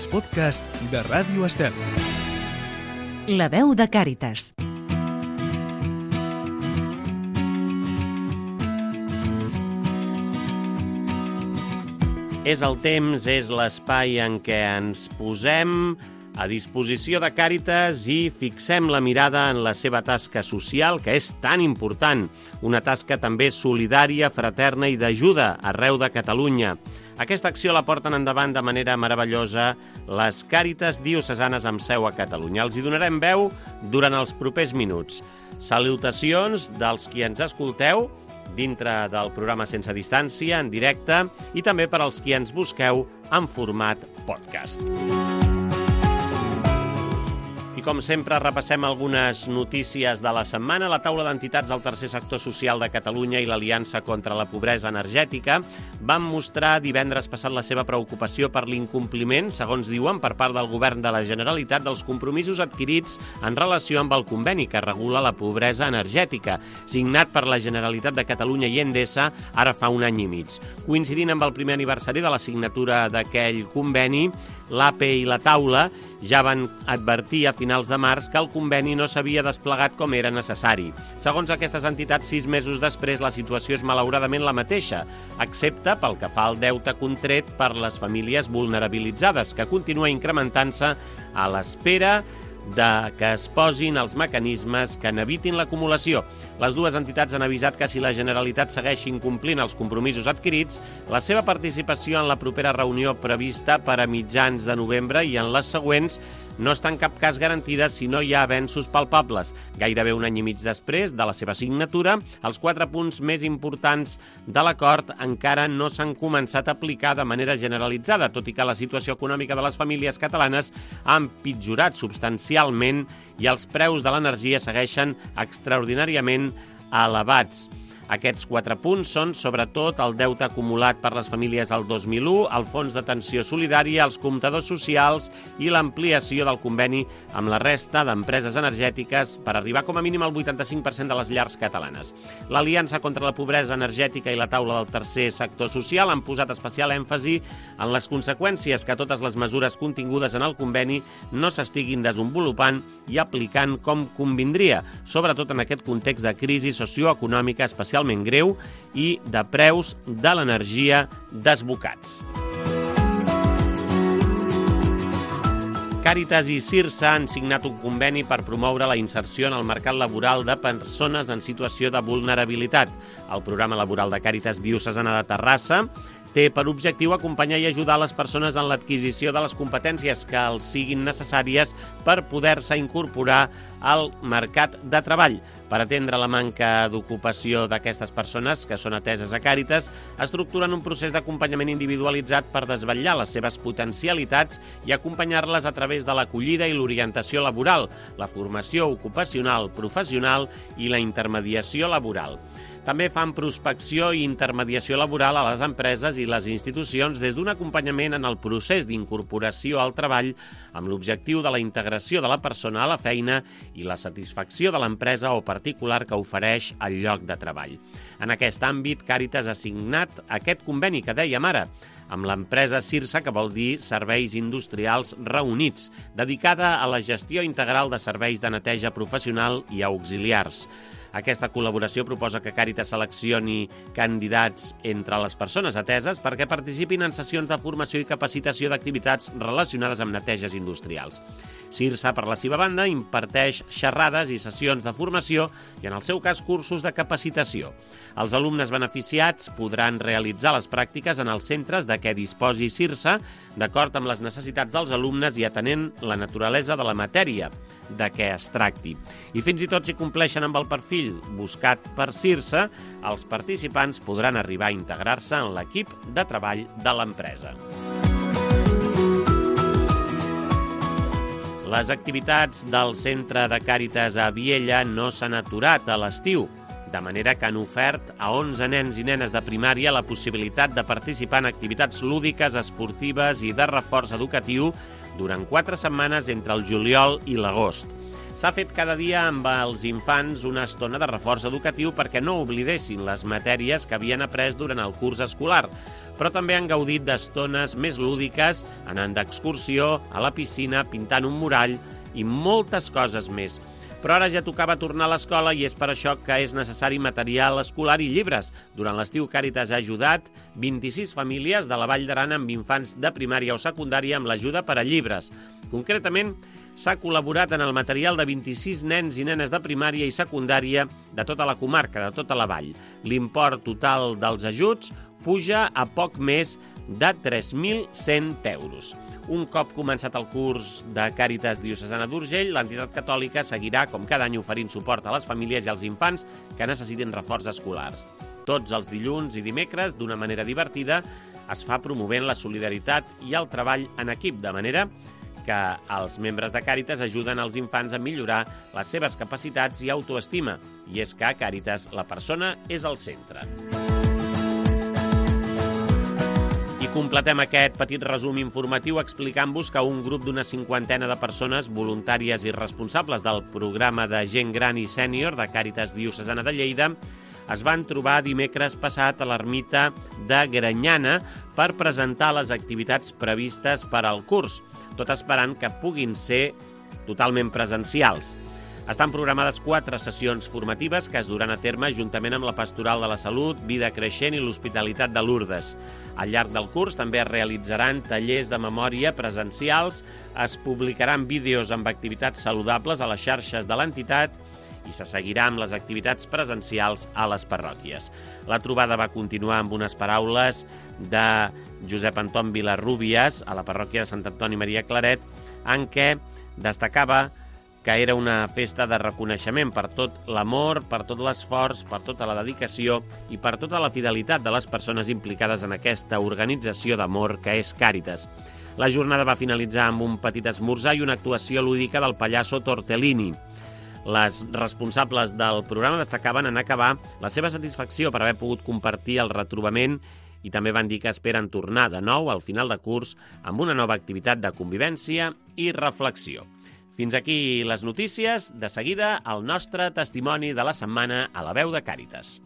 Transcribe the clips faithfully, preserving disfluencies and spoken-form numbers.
els podcasts de Ràdio Estel. La veu de Càritas. És el temps, és l'espai en què ens posem a disposició de Càritas i fixem la mirada en la seva tasca social, que és tan important, una tasca també solidària, fraterna i d'ajuda arreu de Catalunya. Aquesta acció la porten endavant de manera meravellosa les Càritas diocesanes amb seu a Catalunya. Els hi donarem veu durant els propers minuts. Salutacions dels qui ens escolteu dintre del programa Sense Distància, en directe, i també per als qui ens busqueu en format podcast. I com sempre, repassem algunes notícies de la setmana. La taula d'entitats del tercer sector social de Catalunya i l'Aliança contra la Pobresa Energètica van mostrar divendres passat la seva preocupació per l'incompliment, segons diuen, per part del Govern de la Generalitat dels compromisos adquirits en relació amb el conveni que regula la pobresa energètica, signat per la Generalitat de Catalunya i Endesa ara fa un any i mig. Coincidint amb el primer aniversari de la signatura d'aquell conveni, l'A P i la taula ja van advertir a finals de març que el conveni no s'havia desplegat com era necessari. Segons aquestes entitats, sis mesos després la situació és malauradament la mateixa, excepte pel que fa al deute contret per les famílies vulnerabilitzades, que continua incrementant-se a l'espera de que es posin els mecanismes que n'evitin l'acumulació. Les dues entitats han avisat que si la Generalitat segueix incomplint els compromisos adquirits, la seva participació en la propera reunió prevista per a mitjans de novembre i en les següents no està en cap cas garantida si no hi ha avenços palpables. Gairebé un any i mig després de la seva signatura, els quatre punts més importants de l'acord encara no s'han començat a aplicar de manera generalitzada, tot i que la situació econòmica de les famílies catalanes ha empitjorat substancialment i els preus de l'energia segueixen extraordinàriament elevats. Aquests quatre punts són, sobretot, el deute acumulat per les famílies al dos mil u, el fons d'atenció solidària, els comptadors socials i l'ampliació del conveni amb la resta d'empreses energètiques per arribar com a mínim al vuitanta-cinc per cent de les llars catalanes. L'Aliança contra la Pobresa Energètica i la taula del tercer sector social han posat especial èmfasi en les conseqüències que totes les mesures contingudes en el conveni no s'estiguin desenvolupant i aplicant com convindria, sobretot en aquest context de crisi socioeconòmica especial especialment greu i de preus de l'energia desbocats. Càritas i Cirsa han signat un conveni per promoure la inserció en el mercat laboral de persones en situació de vulnerabilitat. El programa laboral de Càritas Diocesana de Terrassa té per objectiu acompanyar i ajudar les persones en l'adquisició de les competències que els siguin necessàries per poder-se incorporar al mercat de treball. Per atendre la manca d'ocupació d'aquestes persones que són ateses a Càritas, estructuren un procés d'acompanyament individualitzat per desvetllar les seves potencialitats i acompanyar-les a través de l'acollida i l'orientació laboral, la formació ocupacional, professional i la intermediació laboral. També fan prospecció i intermediació laboral a les empreses i les institucions des d'un acompanyament en el procés d'incorporació al treball amb l'objectiu de la integració de la persona a la feina i la satisfacció de l'empresa o particular que ofereix el lloc de treball. En aquest àmbit, Càritas ha signat aquest conveni que dèiem ara, amb l'empresa Cirsa, que vol dir Serveis Industrials Reunits, dedicada a la gestió integral de serveis de neteja professional i auxiliars. Aquesta col·laboració proposa que Càritas seleccioni candidats entre les persones ateses perquè participin en sessions de formació i capacitació d'activitats relacionades amb neteges industrials. Cirsa, per la seva banda, imparteix xerrades i sessions de formació i, en el seu cas, cursos de capacitació. Els alumnes beneficiats podran realitzar les pràctiques en els centres de què disposi Cirsa, d'acord amb les necessitats dels alumnes i atenent la naturalesa de la matèria de què es tracti. I fins i tot si compleixen amb el perfil buscat per Cirsa, els participants podran arribar a integrar-se en l'equip de treball de l'empresa. Les activitats del centre de Càritas a Viella no s'han aturat a l'estiu, de manera que han ofert a onze nens i nenes de primària la possibilitat de participar en activitats lúdiques, esportives i de reforç educatiu durant quatre setmanes entre el juliol i l'agost. S'ha fet cada dia amb els infants una estona de reforç educatiu perquè no oblidessin les matèries que havien après durant el curs escolar. però també han gaudit d'estones més lúdiques, anant d'excursió, a la piscina, pintant un murall i moltes coses més. Però ara ja tocava tornar a l'escola i és per això que és necessari material escolar i llibres. Durant l'estiu, Càritas ha ajudat vint-i-sis famílies de la Vall d'Aran amb infants de primària o secundària amb l'ajuda per a llibres. Concretament, s'ha col·laborat en el material de vint-i-sis nens i nenes de primària i secundària de tota la comarca, de tota la vall. L'import total dels ajuts puja a poc més de tres mil cent euros. Un cop començat el curs de Càritas Diocesana d'Urgell, l'entitat catòlica seguirà, com cada any, oferint suport a les famílies i als infants que necessitin reforç escolars. Tots els dilluns i dimecres, d'una manera divertida, es fa promovent la solidaritat i el treball en equip, de manera que els membres de Càritas ajuden els infants a millorar les seves capacitats i autoestima. I és que a Càritas la persona és al centre. I completem aquest petit resum informatiu explicant-vos que un grup d'una cinquantena de persones voluntàries i responsables del programa de gent gran i sènior de Càritas Diocesana de Lleida es van trobar dimecres passat a l'ermita de Granyana per presentar les activitats previstes per al curs, tot esperant que puguin ser totalment presencials. Estan programades quatre sessions formatives que es duran a terme juntament amb la Pastoral de la Salut, Vida Creixent i l'Hospitalitat de Lourdes. Al llarg del curs també es realitzaran tallers de memòria presencials, es publicaran vídeos amb activitats saludables a les xarxes de l'entitat i se seguirà amb les activitats presencials a les parròquies. La trobada va continuar amb unes paraules de Josep Anton Vilarrúbies a la parròquia de Sant Antoni Maria Claret, en què destacava que era una festa de reconeixement per tot l'amor, per tot l'esforç, per tota la dedicació i per tota la fidelitat de les persones implicades en aquesta organització d'amor que és Càritas. La jornada va finalitzar amb un petit esmorzar i una actuació lúdica del pallasso Tortellini. Les responsables del programa destacaven en acabar la seva satisfacció per haver pogut compartir el retrobament i també van dir que esperen tornar de nou al final de curs amb una nova activitat de convivència i reflexió. Fins aquí les notícies. De seguida, el nostre testimoni de la setmana a la veu de Càritas.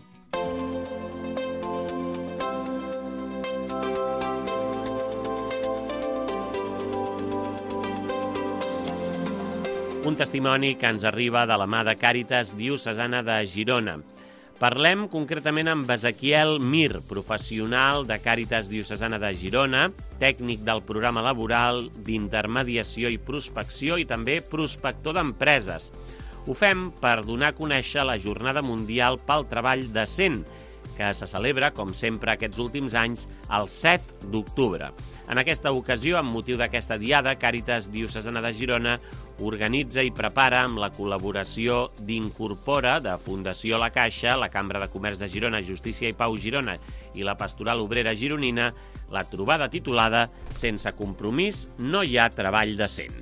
Un testimoni que ens arriba de la mà de Càritas Diocesana de Girona. Parlem concretament amb Ezequiel Mir, professional de Càritas Diocesana de Girona, tècnic del programa laboral d'intermediació i prospecció i també prospector d'empreses. Ho fem per donar a conèixer la Jornada Mundial pel Treball Decent, que se celebra, com sempre aquests últims anys, el set d'octubre. En aquesta ocasió, amb motiu d'aquesta diada, Càritas Diocesana de Girona organitza i prepara amb la col·laboració d'Incorpora, de Fundació La Caixa, la Cambra de Comerç de Girona, Justícia i Pau Girona i la Pastoral Obrera Gironina, la trobada titulada Sense compromís no hi ha treball decent.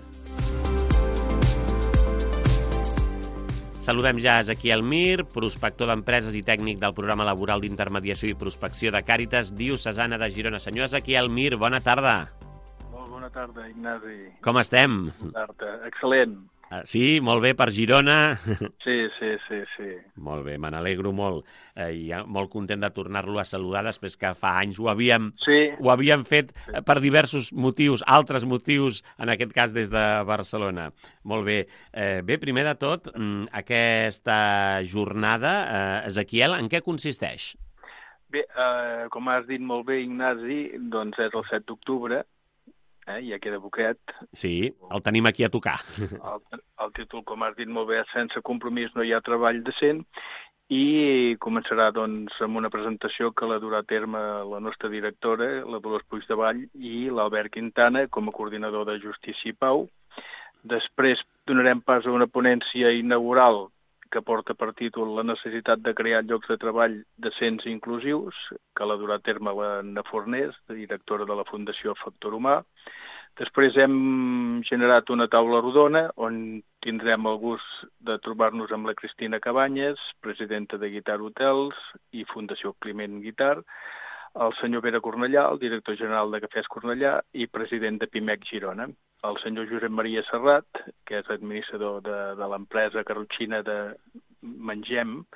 Saludem ja a Ezequiel Mir, prospector d'empreses i tècnic del programa laboral d'intermediació i prospecció de Càritas Diocesana de Girona. Senyor Ezequiel Mir, bona tarda. Molt bona tarda, Ignasi. Com estem? Bona tarda. Excel·lent. Uh, sí, molt bé per Girona. Sí, sí, sí, sí. Molt bé, me n'alegro molt. Eh, i molt content de tornar-lo a saludar després que fa anys ho havíem, sí. ho havíem fet sí. per diversos motius, altres motius, en aquest cas des de Barcelona. Molt bé. Eh, bé, primer de tot, aquesta jornada, eh, Ezequiel, en què consisteix? Bé, eh, com has dit molt bé, Ignasi, doncs és el set d'octubre, Eh, ja queda poquet. Sí, el tenim aquí a tocar. El, el títol, com has dit molt bé, és Sense compromís no hi ha treball decent, i començarà doncs amb una presentació que la durà a terme la nostra directora, la Dolors Puigdevall, i l'Albert Quintana com a coordinador de Justícia i Pau. Després donarem pas a una ponència inaugural que porta per títol La necessitat de crear llocs de treball decents i inclusius, que la durà a terme l'Anna Fornés, directora de la Fundació Factor Humà. Després hem generat una taula rodona on tindrem el gust de trobar-nos amb la Cristina Cabanyes, presidenta de Guitar Hotels i Fundació Climent Guitar, el senyor Pere Cornellà, el director general de Cafès Cornellà i president de Pimec Girona, el senyor Josep Maria Serrat, que és administrador de, de l'empresa carrotxina de Mengem,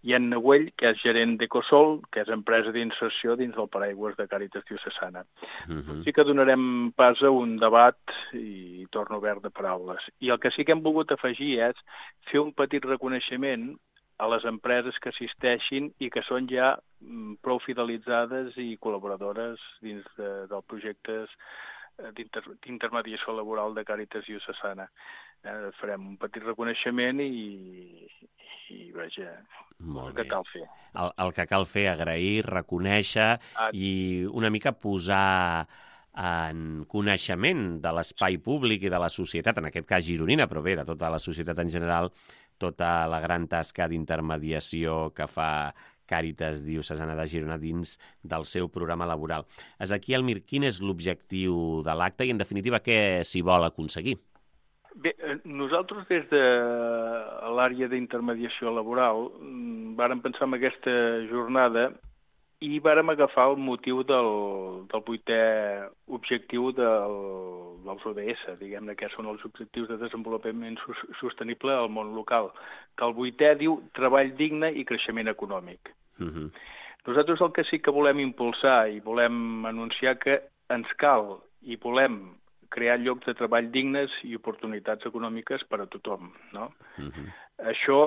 i en Nahuell, que és gerent d'Ecosol, que és empresa d'inserció dins del paraigües de Càritas Diocesana. Uh-huh. Sí que donarem pas a un debat i torno obert de paraules. I el que sí que hem volgut afegir és fer un petit reconeixement a les empreses que assisteixin i que són ja prou fidelitzades i col·laboradores dins de, dels projectes d'inter, d'intermediació laboral de Càritas Diocesana. Eh, farem un petit reconeixement i, i vaja, el que cal fer. El, el que cal fer, agrair, reconèixer ah. i una mica posar en coneixement de l'espai públic i de la societat, en aquest cas gironina, però bé, de tota la societat en general, tota la gran tasca d'intermediació que fa Càritas Diocesana de Girona dins del seu programa laboral. Ezequiel Mir, quin és l'objectiu de l'acte i, en definitiva, què s'hi vol aconseguir? Bé, nosaltres des de l'àrea d'intermediació laboral vàrem pensar en aquesta jornada i vàrem agafar el motiu del, del vuitè objectiu del, dels O D S, diguem-ne que són els Objectius de Desenvolupament Sostenible al món local, que el vuitè diu treball digne i creixement econòmic. Uh-huh. Nosaltres el que sí que volem impulsar i volem anunciar que ens cal i volem crear llocs de treball dignes i oportunitats econòmiques per a tothom, no? Uh-huh. Això,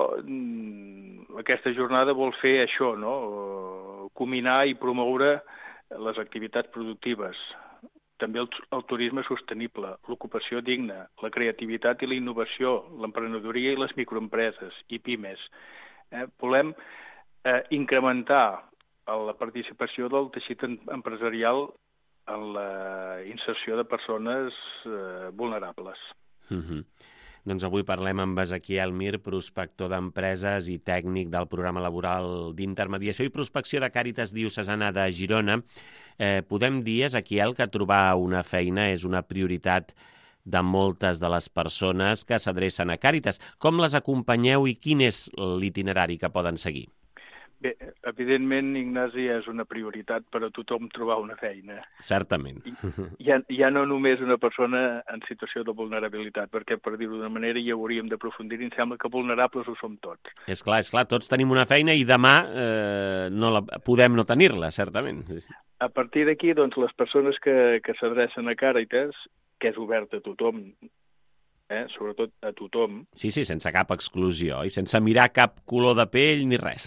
aquesta jornada vol fer això, no? Combinar i promoure les activitats productives, també el, el turisme sostenible, l'ocupació digna, la creativitat i la innovació, l'emprenedoria i les microempreses i pimes. Eh? Volem eh, incrementar la participació del teixit empresarial en la inserció de persones eh, vulnerables. Uh-huh. Doncs avui parlem amb Ezequiel Mir, prospector d'empreses i tècnic del programa laboral d'intermediació i prospecció de Càritas Diocesana de Girona. Eh, podem dir, Ezequiel, que trobar una feina és una prioritat de moltes de les persones que s'adrecen a Càritas. Com les acompanyeu i quin és l'itinerari que poden seguir? Bé, evidentment, Ignasi, és una prioritat per a tothom trobar una feina. Certament. Ja, ja no només una persona en situació de vulnerabilitat, perquè, per dir-ho d'una manera, hi hauríem d'aprofundir i em sembla que vulnerables ho som tots. És clar, és clar, tots tenim una feina i demà eh, no la, podem no tenir-la, certament. A partir d'aquí, doncs, les persones que, que s'adrecen a Càritas, que és obert a tothom, Eh, sobretot a tothom. Sí, sí, sense cap exclusió i sense mirar cap color de pell ni res.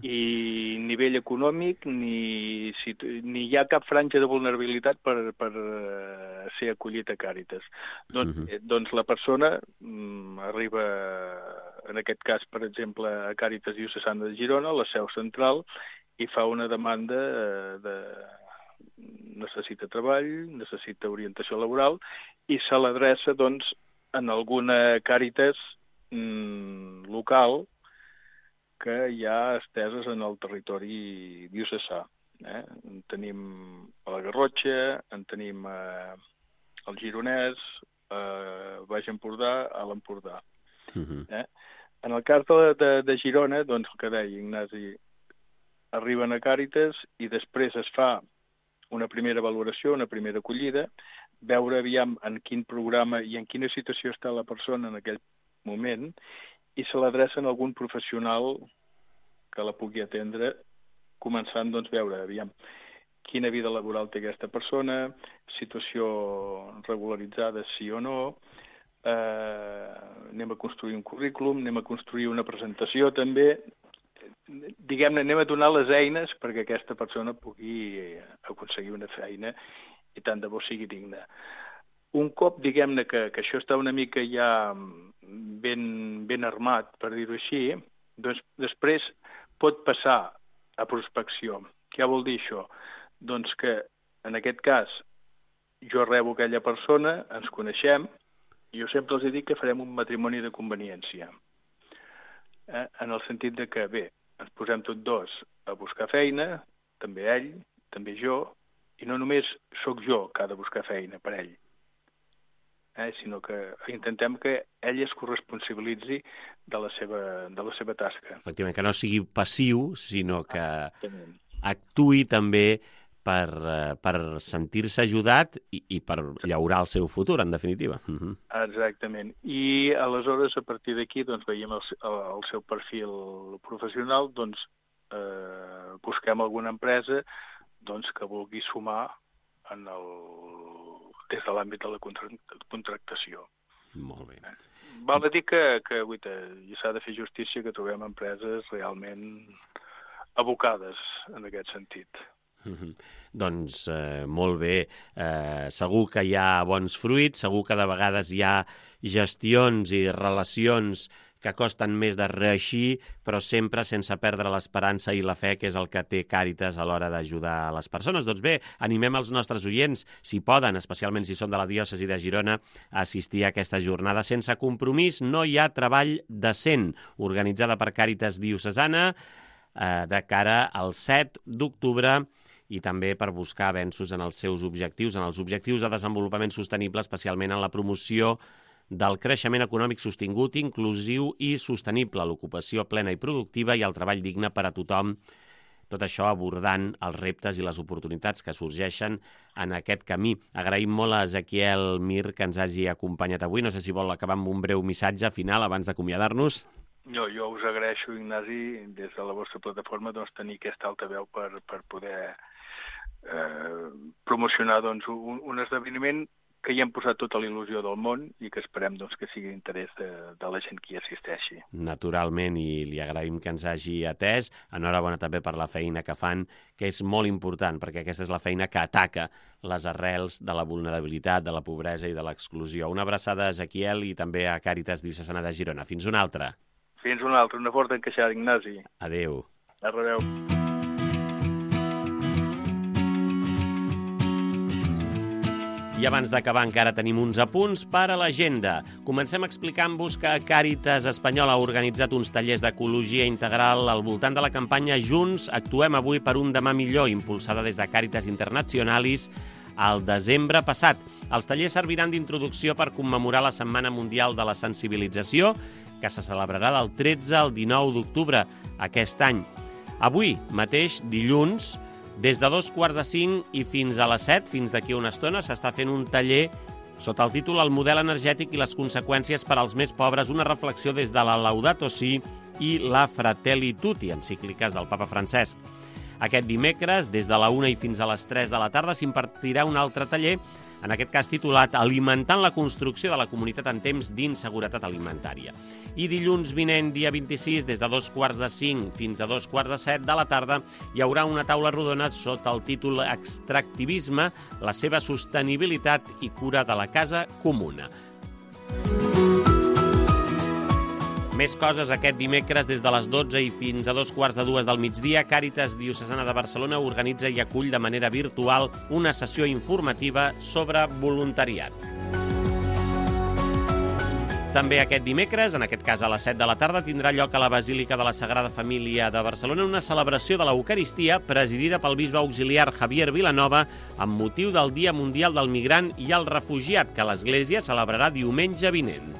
I nivell econòmic, ni, ni hi ha cap franja de vulnerabilitat per, per ser acollit a Càritas. Doncs, uh-huh. doncs la persona mm, arriba, en aquest cas, per exemple, a Càritas Diocesana de Girona, la seu central, i fa una demanda de... necessita treball, necessita orientació laboral, i se l'adreça, doncs, en alguna Càritas mm, local que hi ha esteses en el territori diocesà. Eh? En tenim a la Garrotxa, en tenim a, al Gironès, a Baix Empordà, a l'Empordà. Uh-huh. Eh? En el cas de, de, de Girona, doncs el que deia Ignasi, arriben a Càritas i després es fa una primera valoració, una primera acollida, veure aviam en quin programa i en quina situació està la persona en aquell moment i se l'adrecen a algun professional que la pugui atendre, començant doncs veure aviam quina vida laboral té aquesta persona, situació regularitzada sí o no, eh, anem a construir un currículum, anem a construir una presentació també, diguem-ne, anem a donar les eines perquè aquesta persona pugui aconseguir una feina i tant de bo sigui digna. Un cop, diguem-ne, que, que això està una mica ja ben, ben armat, per dir-ho així, doncs després pot passar a prospecció. Què vol dir això? Doncs que, en aquest cas, jo rebo aquella persona, ens coneixem, i jo sempre els dic que farem un matrimoni de conveniència. Eh? En el sentit de que, bé, ens posem tots dos a buscar feina, també ell, també jo, i no només sóc jo que ha de buscar feina per ell, eh, sinó que intentem que ell es corresponsabilitzi de la seva, de la seva tasca. Efectivament, que no sigui passiu, sinó que actuï també per, uh, per sentir-se ajudat i, i per llaurar el seu futur, en definitiva. Uh-huh. Exactament. I aleshores, a partir d'aquí, doncs, veiem el, el seu perfil professional, doncs, eh, busquem alguna empresa doncs, que vulgui sumar en el, des de l'àmbit de la contractació. Molt bé. Val a dir que, que guita, s'ha de fer justícia que trobem empreses realment abocades en aquest sentit. Mm-hmm. Doncs eh, molt bé, eh, segur que hi ha bons fruits, segur que de vegades hi ha gestions i relacions que costen més de reeixir, però sempre sense perdre l'esperança i la fe, que és el que té Càritas a l'hora d'ajudar a les persones. Doncs bé, animem els nostres oients, si poden, especialment si són de la diòcesi de Girona, a assistir a aquesta jornada sense compromís. No hi ha treball decent, organitzada per Càritas Diocesana, eh, de cara al set d'octubre, i també per buscar avenços en els seus objectius, en els objectius de desenvolupament sostenible, especialment en la promoció del creixement econòmic sostingut, inclusiu i sostenible, l'ocupació plena i productiva i el treball digne per a tothom. Tot això abordant els reptes i les oportunitats que sorgeixen en aquest camí. Agraïm molt a Ezequiel Mir que ens hagi acompanyat avui. No sé si vol acabar amb un breu missatge final abans d'acomiadar-nos. Jo, jo us agraeixo, Ignasi, des de la vostra plataforma, doncs, tenir aquesta altaveu per, per poder eh, promocionar doncs, un, un esdeveniment que hi hem posat tota la il·lusió del món i que esperem doncs, que sigui d'interès de, de la gent que hi assisteixi. Naturalment, i li agraïm que ens hagi atès. Enhorabona també per la feina que fan, que és molt important, perquè aquesta és la feina que ataca les arrels de la vulnerabilitat, de la pobresa i de l'exclusió. Una abraçada a Ezequiel i també a Càritas Diocesana de Girona. Fins una altra. Fins una altra. Una forta encaixada, Ignasi. Adéu. A rebeu. I abans d'acabar encara tenim uns apunts per a l'agenda. Comencem explicant-vos que Càritas Espanyola ha organitzat uns tallers d'ecologia integral al voltant de la campanya Junts actuem avui per un demà millor, impulsada des de Càritas Internationalis al desembre passat. Els tallers serviran d'introducció per commemorar la Setmana Mundial de la Sensibilització, que se celebrarà del tretze al dinou d'octubre aquest any. Avui mateix, dilluns, des de dos quarts de cinc i fins a les set, fins d'aquí una estona, s'està fent un taller sota el títol El model energètic i les conseqüències per als més pobres, una reflexió des de la Laudato Si i la Fratelli Tutti, encícliques del papa Francesc. Aquest dimecres, des de la una i fins a les tres de la tarda, s'impartirà un altre taller, en aquest cas titulat Alimentant la construcció de la comunitat en temps d'inseguretat alimentària. I dilluns vinent, dia vint-i-sis, des de dos quarts de cinc fins a dos quarts de set de la tarda, hi haurà una taula rodona sota el títol Extractivisme, la seva sostenibilitat i cura de la casa comuna. Més coses aquest dimecres des de les dotze i fins a dos quarts de dues del migdia. Càritas Diocesana de Barcelona organitza i acull de manera virtual una sessió informativa sobre voluntariat. També aquest dimecres, en aquest cas a les set de la tarda, tindrà lloc a la Basílica de la Sagrada Família de Barcelona una celebració de l'Eucaristia presidida pel bisbe auxiliar Javier Vilanova amb motiu del Dia Mundial del Migrant i el Refugiat, que l'Església celebrarà diumenge vinent.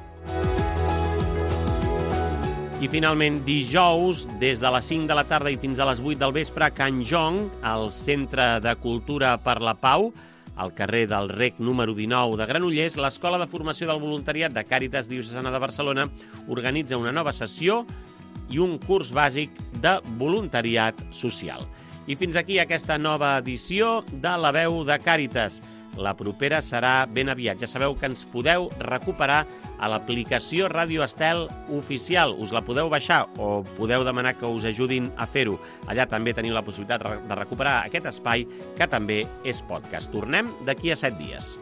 I finalment, dijous, des de les cinc de la tarda i fins a les vuit del vespre, a Can Jong, al Centre de Cultura per la Pau, al carrer del Rec número dinou de Granollers, l'Escola de Formació del Voluntariat de Càritas Diocesana de Barcelona organitza una nova sessió i un curs bàsic de voluntariat social. I fins aquí aquesta nova edició de La Veu de Càritas. La propera serà ben aviat. Ja sabeu que ens podeu recuperar a l'aplicació Ràdio Estel oficial. Us la podeu baixar o podeu demanar que us ajudin a fer-ho. Allà també teniu la possibilitat de recuperar aquest espai, que també és podcast. Tornem d'aquí a set dies.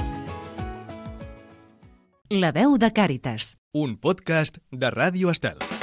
La Veu de Càritas. Un podcast de Ràdio Estel.